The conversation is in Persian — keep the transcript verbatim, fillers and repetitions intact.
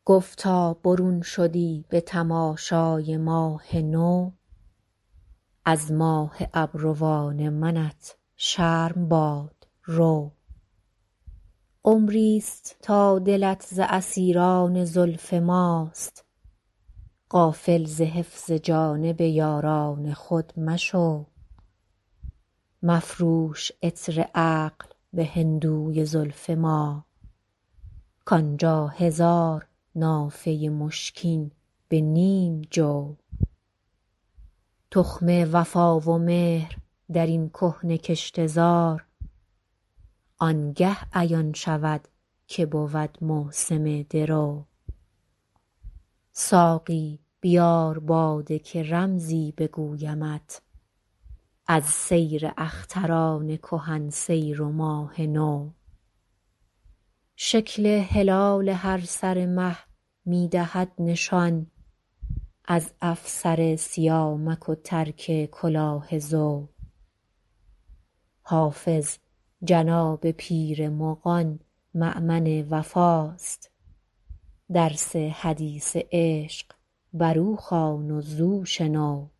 گفتا برون شدی به تماشای ماه نو، از ماه ابروان منت شرم باد رو. عمریست تا دلت ز اسیران زلف ماست، غافل ز حفظ جانب یاران خود مشو. مفروش عطر عقل به هندوی زلف ما، کآنجا هزار نافه مشکین به نیم جو. تخم وفا و مهر در این کهنه کشته زار، آنگه عیان شود که بود موسم درو. ساقی بیار باده که رمزی بگویمت، از سیر اختران کهن سیر و ماه نو. شکل هلال هر سر مه می دهد نشان، از افسر سیامک و ترک کلاه زو. حافظ جناب پیر مغان مأمن وفاست، درس حدیث عشق بر او خوان و زو شنو.